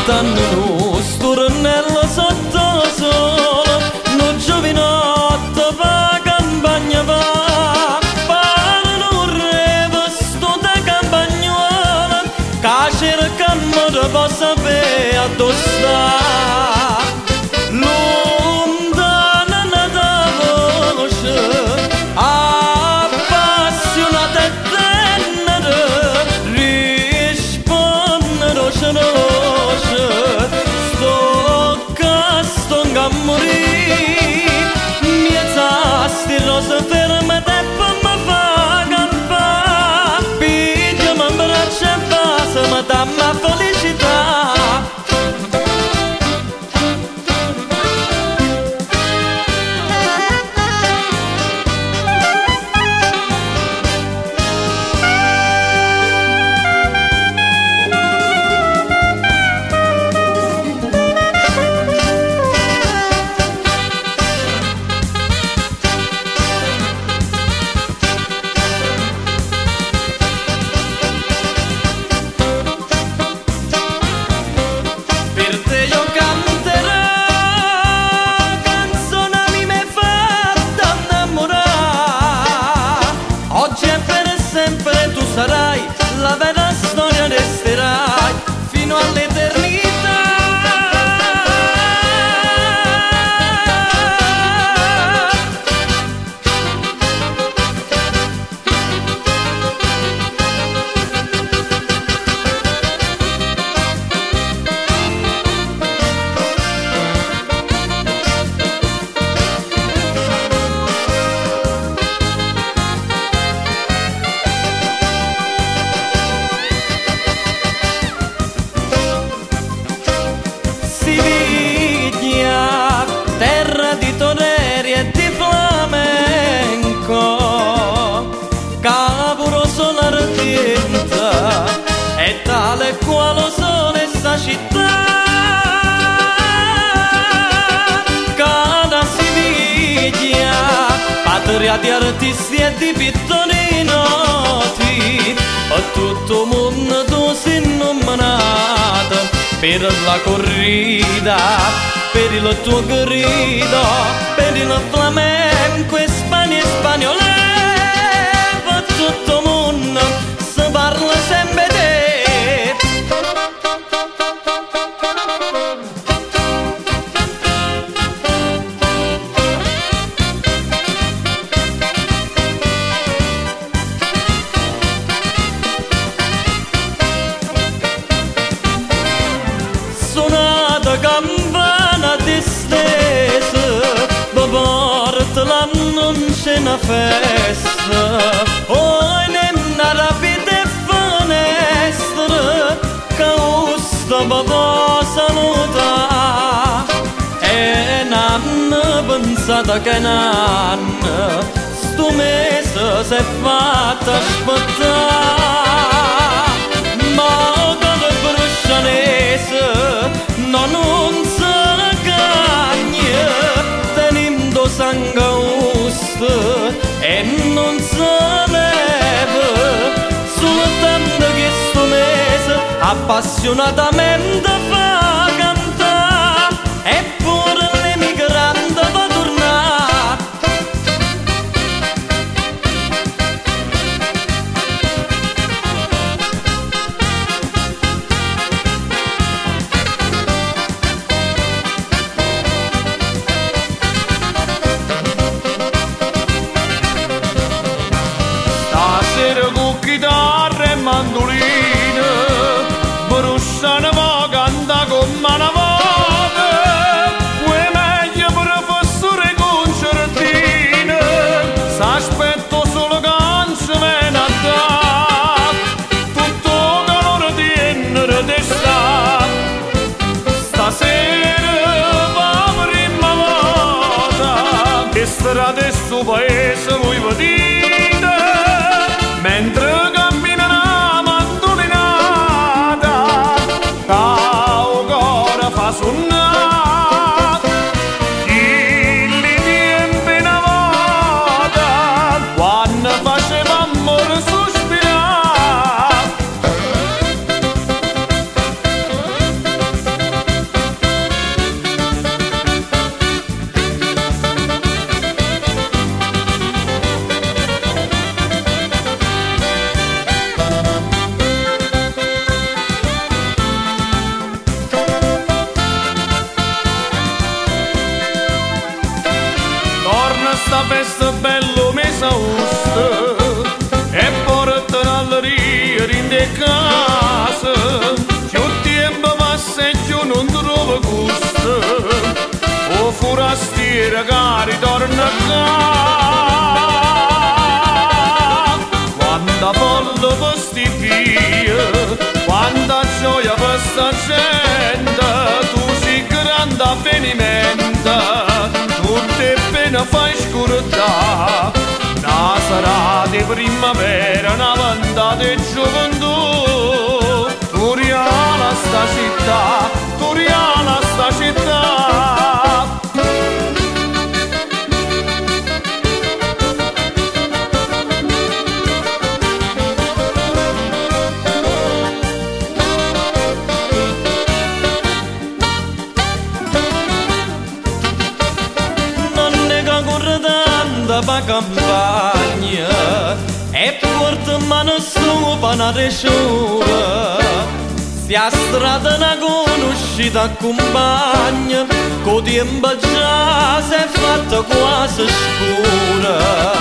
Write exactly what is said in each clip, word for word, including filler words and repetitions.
Tanto stornello sotto sole, no giovinotto va campagna va, parlano un revesto da campagnola, che cercano di possa sapere addossare. Lontana da voce, appassionata e tenera, risponde roce roce, sto castonga a morire, miezza sti rose ferme e poi mi fa campare, pigliami in braccio e base, mi dammi felicità. Sarai la vera storia, resterai fino all'eternità. Terra di toneri e di flamenco, capuro solar tinta, e tale quale sole sta città. Cada Siviglia, patria di artisti e di pittori noti, a tutto il mondo tu sei nominata per la corrida, per il tuo grido, per il flamenco e Spagna e spagnolo, per tutto il mondo si parla sempre te. Suonata campana distesa, porta l'anno in scena festa, oh nella rapida finestra, che usta potrò salutare, e n'hanno pensato che n'hanno, sto mese si è fatta aspettare, ma che bruscianese non si cagna, tenendo sangue usto e non si leva, soltanto che sto mese appassionatamente fa cantare, eppure l'emigrante va tornare. Chitarra e mandoline, bruciano va canta come una voce, quei meglio professore concertine, s'aspetto solo che non si viene a dare, tutto calore di enere d'estate, stasera va per prima volta, che strade sto paese voi vedete, mentre suonare, chi li tempi una volta, quando faceva amore sospirare. sta festa bello mesa usta e portano alla ria in de casa più tempo passa e più non trova gusto o forastiera cari torna a casa quanta folla posti via quanta gioia per sta gente tu sei grande avvenimento tutte pena fai scurtà una sarà di primavera una ventata di gioventù Turiala sta città Turiala sta città pa campagna e porta in mano sopra una resciura se a strada una conoscita accompagna con tempo già si è fatta quasi scura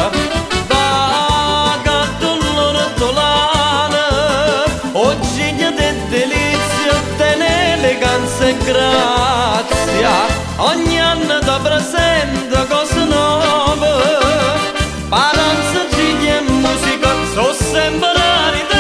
vaga dell'ortolana oggi di delizia dell'eleganza e grazia ogni anno da presenta cose nuove Paranza, gigli e musica sono sempre rarità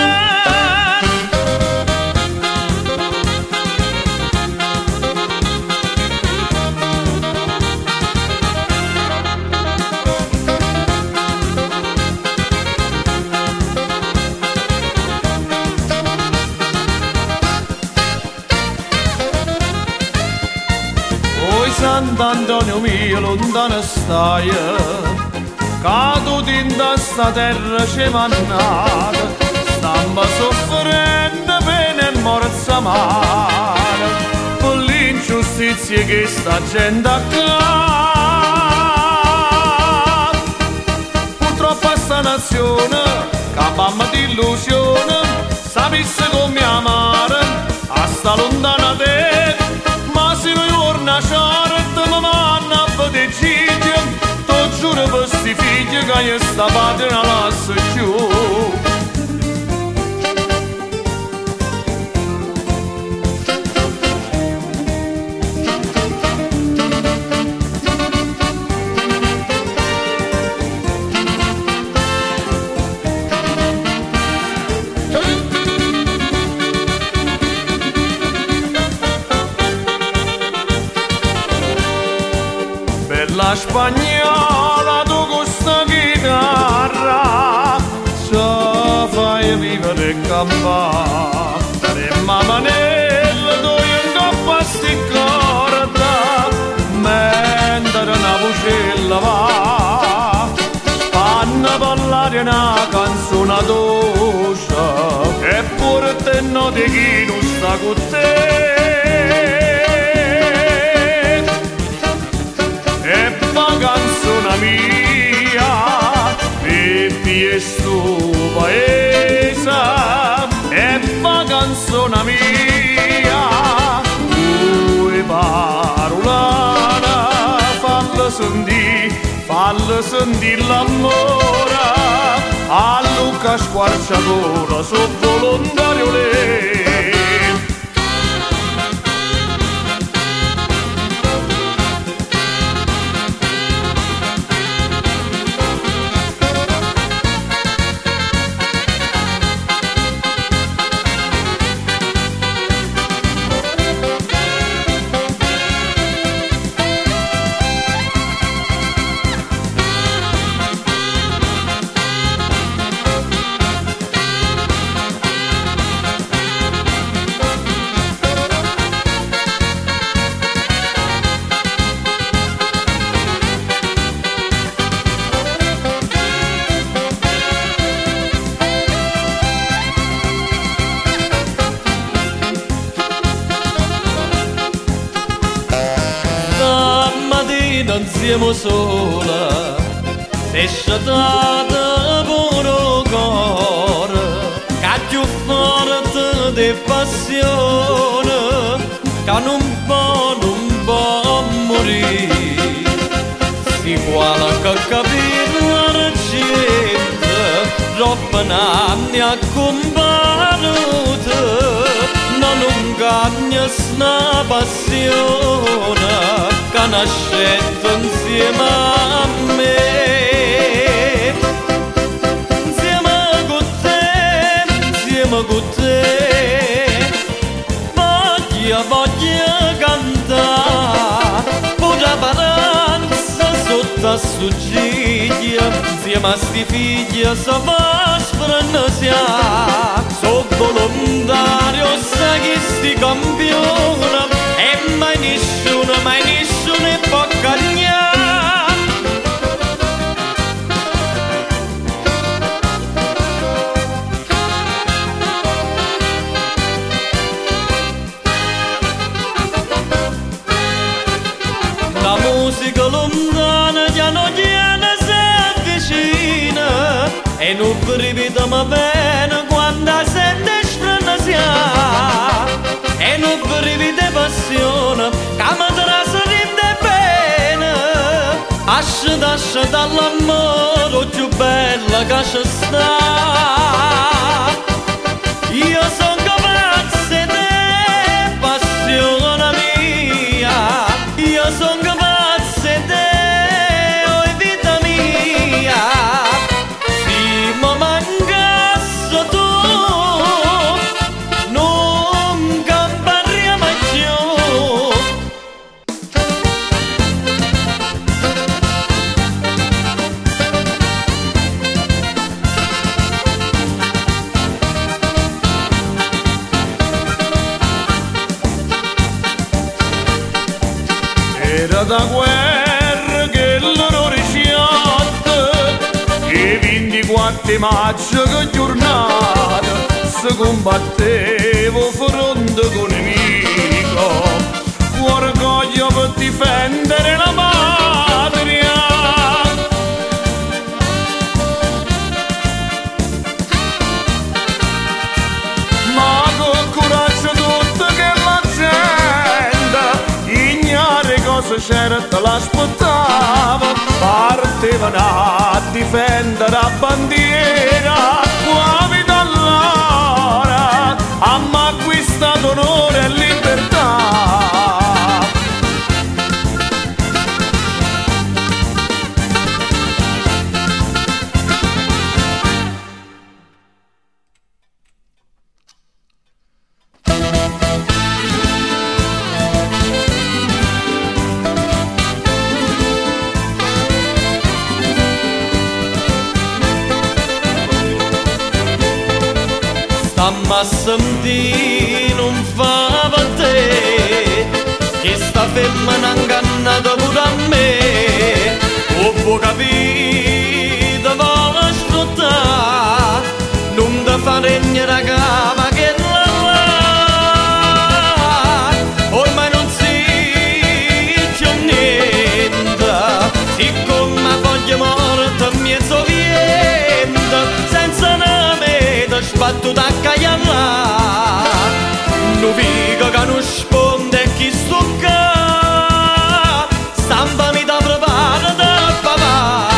Oi Sant'Antonio mio lontano stai caduti in sta terra c'è mannata stampa soffrendo pena e morza male per l'ingiustizia che sta gente accade purtroppo sta nazione capamma di illusione sapesse come amare a sta lontana te ma se noi torna a certo mi vanno a vedere giuro per sti figli che io sta patria lascio giù per la spagnola tu con sta chitarra ci fai vivere e campare e mamanella tu in coppa sti corda mentre una vocella va fanno parlare una canzone dolce e pure te non di chi non sta con te canzone mia Pippi e sto paese e fa canzone mia due parolana fallo sentì fallo sentì l'amore a Luca Squarciagola so volontario lei non siamo sola, sei sciatata puro cuore, che più forte di passione, che non può, non può morire, si quale che capire l'argento, troppi anni a combattuto, non ingagna una passione che nascette insieme a me. Insieme con te, insieme con te, voglio, voglio cantare, pure paranza sotto a suggiglia, insieme a sti figli se va sfrenasiare. So volontario, sa chi sti campione, e mai nessuno, mai nessuno può cagnare. La musica lontana piano piano si avvicina e non brivido mi viene quando sente sfrenasiare, e non brivido passione che mi trasrinde bene. Asceta, asceta dall'amore più bella che ci sta. Io sono capace di passione mia, io sono capace di oh, vita mia. Se mi mancasse tu, non camparriamo mai più. Era da guerra che l'orrore sciatte, e ventiquattro maggio che giornata si combattevo fronte con nemico, orgoglio per difendere la patria. Ma con coraggio tutto che la gente ignare cosa certa l'aspettava, partevano a difendere la bandiera, qua dall'ora hanno acquistato onore e libertà. Stamma a sentire non fa per te, che sta femmina ingannata pure a me. O può capire, vuole sfruttare, non ti fa regnare cava che la là. Ormai non si c'è niente, siccome voglio morta mi sovvienta, senza una meta sbattuta a cagliarla. Non figa che non sponde chi stucca, stampami da prepara da papà.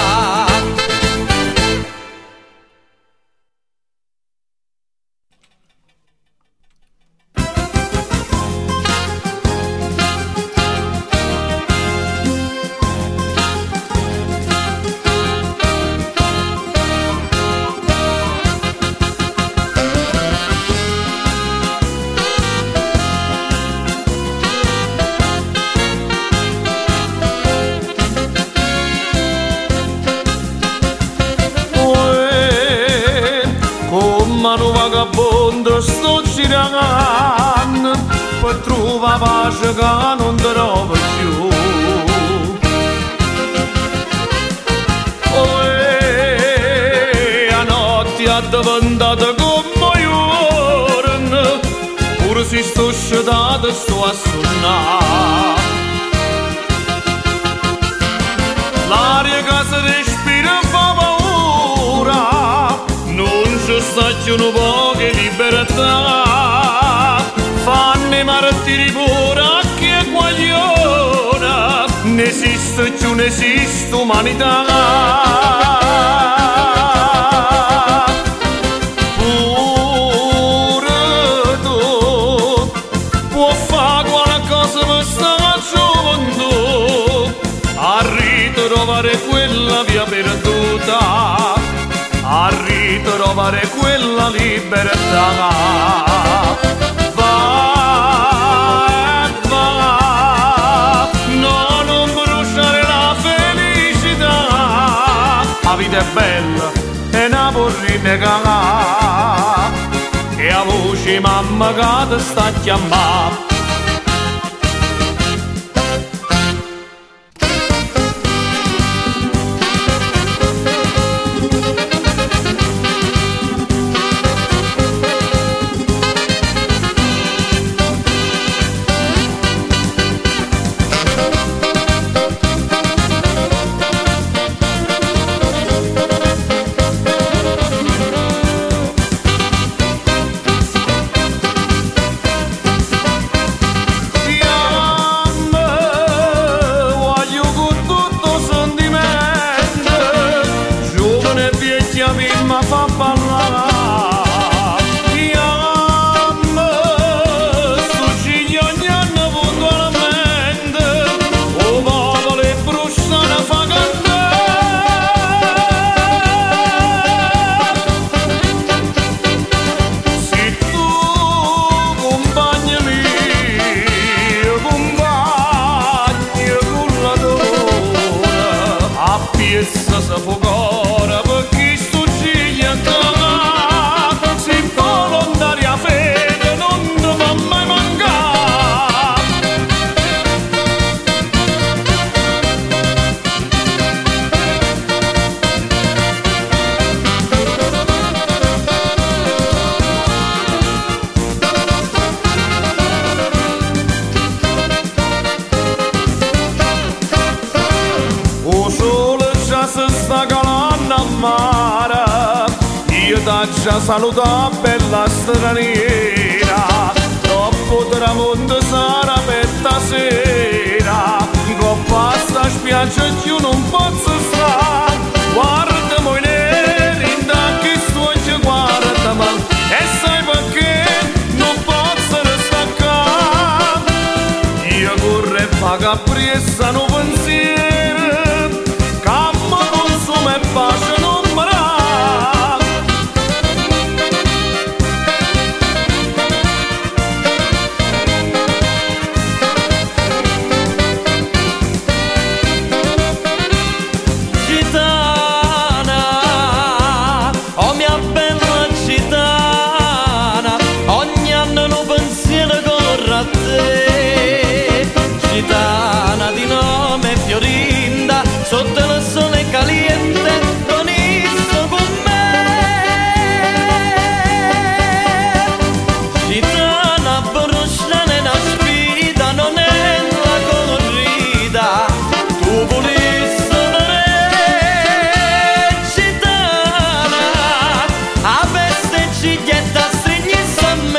Mano vagabondo sto girando per trovare pace che non trovo più. Oh, e a notte è diventata come giorno, pure se sto scedato sto a suonare. L'aria che si respira fa paura, non ci sta più un po' di libertà. Fanno i martiri pure a chi è guagliona, non esiste più, non esiste umanità. Pure tu può fare qualcosa per sta gioventù, a ritrovare quella via perduta, a ritrovare quella libertà. La vita è bella e non può rinnegare, e la voce mamma che ti sta a chiamare. Ma fa ballare chiama sto ciglio ogni anno puntualmente, o popolo e brusciana fa cantare. Se tu compagni mio, compagni con la donna, a piezza si fucora perché se volontaria fede non ti va mai mancare. O sole già si sta calando a mare, io t'ho già salutato bella straniera, troppo tramonto sarà per stasera, con questa spiaggia più non posso stare. Guarda moi neri, da che sto ci guarda, e sai perché non posso restare qua. Io corro e pago a pressa un pensiero, che mi consuma e pace non mi dà. Gitana di nome Fiorinda, sotto il sole caliente, con isso con me. Gitana brusciana è una sfida, non è la corrida, tu volessi re. Gitana, a veste ciglietta stringisse a me.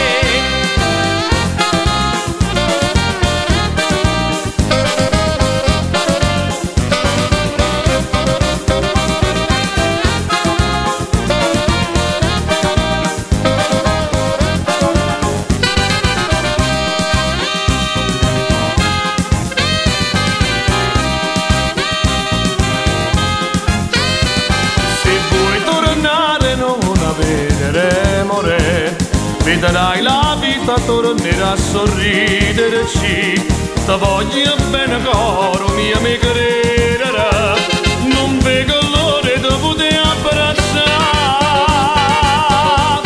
Vedrai la vita tornerà a sorriderci, ti voglio bene coro mia mi crederà, non vedo l'ora di poter abbracciare.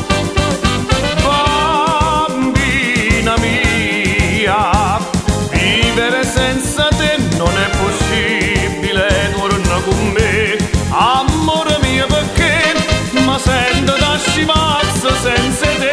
Bambina mia, vivere senza te non è possibile, torna con me, amore mio, perché mi sento da scimazzo senza te.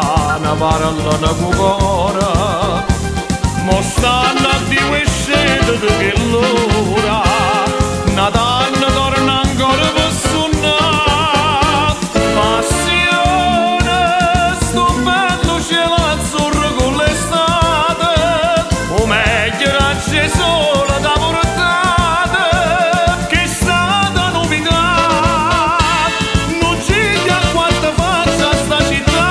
una parola una cucora, mo stanno a dire scende che l'ora, Natale torna ancora per suonare, passione, sto bello cielo azzurro con l'estate, o meglio era sole da portata, che è stata novità, non c'è a quanta faccia sta città.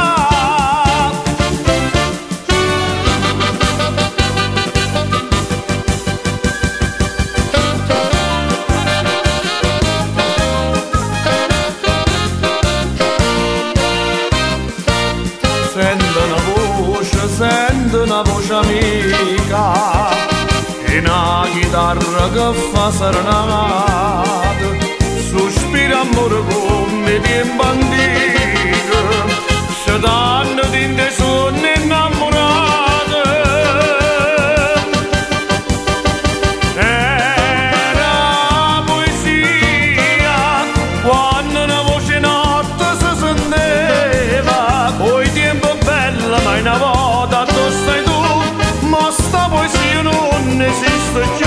Sento una voce, sento una voce amica e una chitarra che fa serenate, sospira amore come tempo antico, ci danno tinte sonne innamorate. Era poesia quando una voce notte si sentiva, poi tempo bella ma una volta tu stai tu, ma sta poesia non esiste più.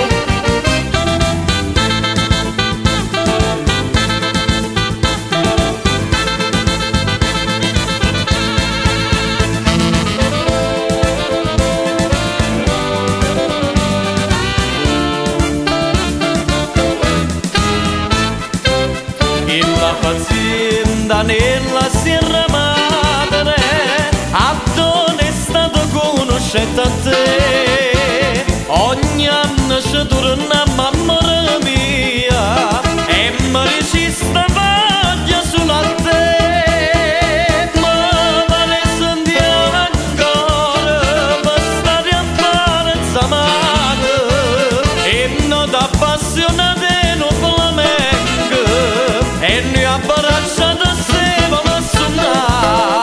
La fazienda nella Sierra Madre, a dove è stato conoscente a te, ogni anno ci torna mamma mia e mi regista voglia sulla te, ma vale sentiamo ancora per stare a fare zamate e non t'appassionate non flamenco e noi abbracciate se vamo a suonare.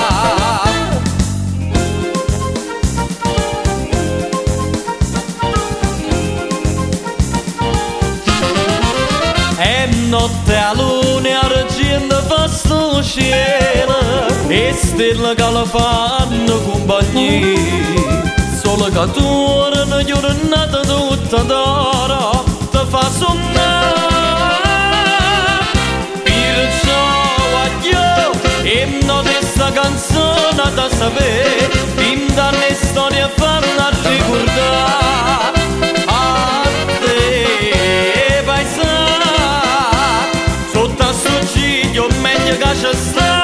E notte a luna argento fa sto cielo e stelle che la fanno compagnia, solo che torna giornata tutta d'oro ti fa suonare. E non questa canzone da sapere, fin dalle storie fanno ricordare a te, paesà, sotto a suo ciglio meglio che ci sta.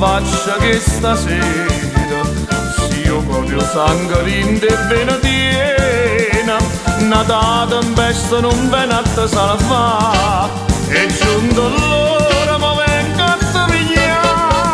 faccia che stasera se io proprio sangue e vena tiena una tempesta non viene a te salva e giunto l'ora ma venga a te pigliare.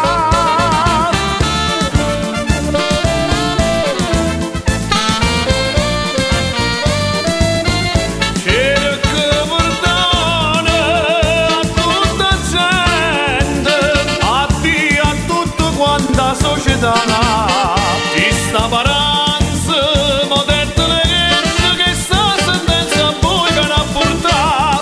Cerca perdone a tutta gente, addio a tutta quanta società ti sta paranza moderna che sta sentenza a voi che l'ha portato.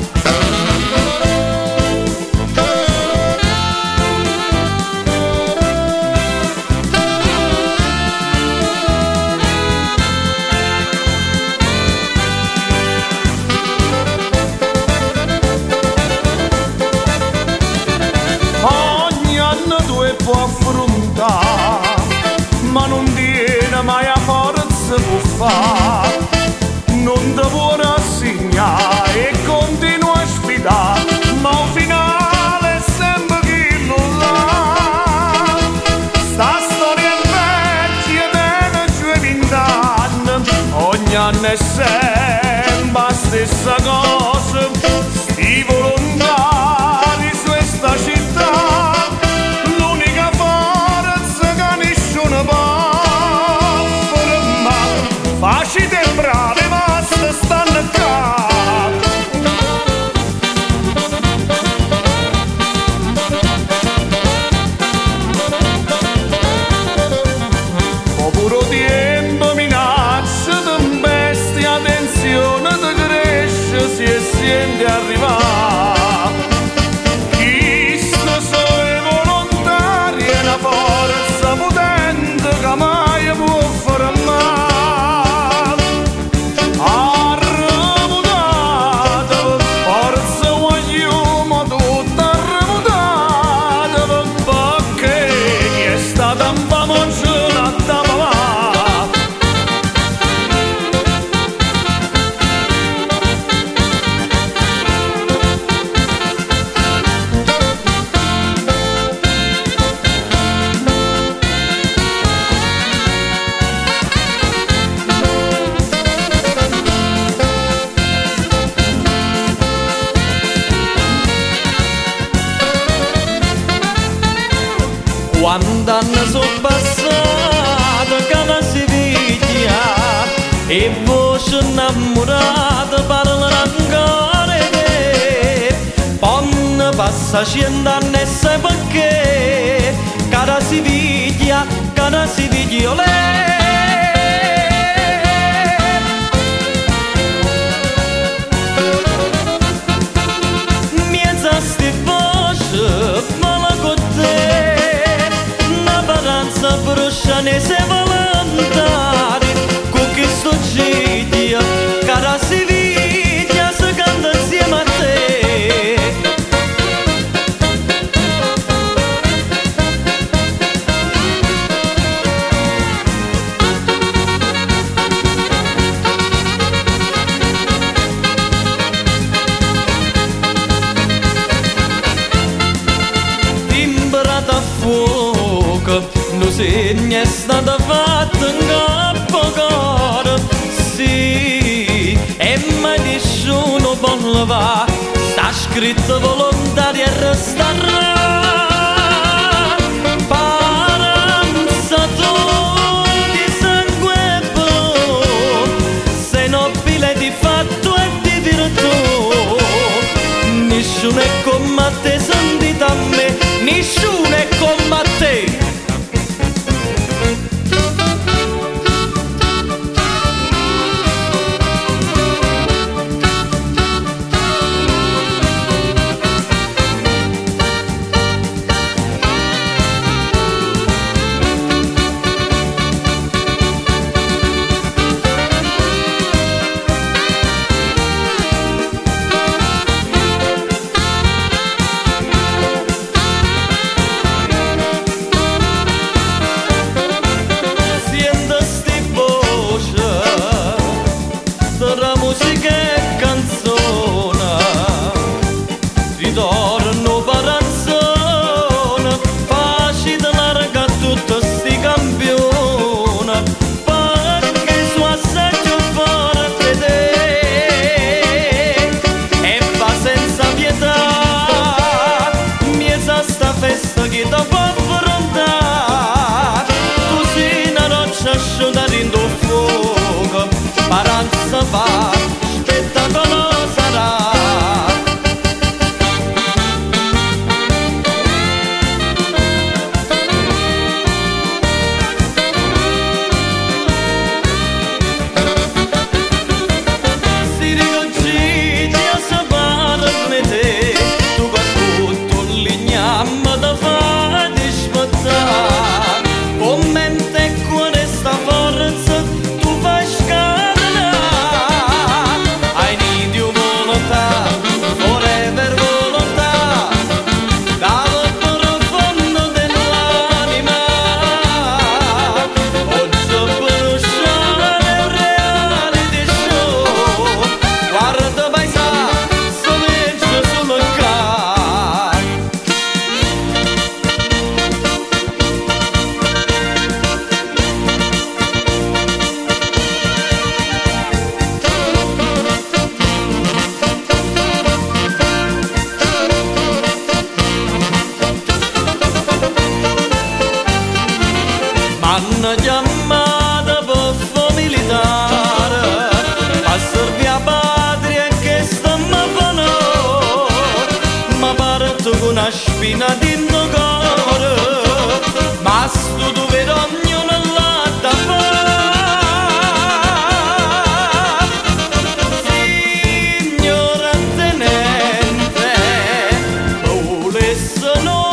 Ogni anno tu e può affrontare ma non viene mai a forza può fare, non ti può rassegnare e continua a sfidare, ma al finale è sempre chi lo là. Sta storia è vecchia dei suoi vent'anni, ogni anno è sempre la stessa cosa, sti volontari su questa città. Facite brave, basta stanno qua. Ho puro tempo minaccia, tempesti, attenzione, ti cresce, si e sente arrivare. Chi sta solo volontari è una forza potente che mai può fermare. Quando anni sono passati che la si piglia e voce innamorata parlano ancora di te, poi passa cent'anni e sai perché che la si piglia, che la si piglia lei. Miezza sti voce parla con te, brucia ne se volontari con questo gitio cara si viglia si canta insieme a te. Timbrata a fuoco non segna è stata fatta in capo coro, sì, e mai nessuno può levare, sta scritto volontario e resterà. Paranza tu di sangue blu, sei nobile di fatto e di virtù, nessuno è come te, sentite a me, nessuno è come te. fa, spettacolo sarà. Hanno chiamata buffo militare a servire a patria che stiamo a fare, ma parto con una spina di cuore, ma sto tu vedi ognuno là da fare. Signora tenente, volesse noi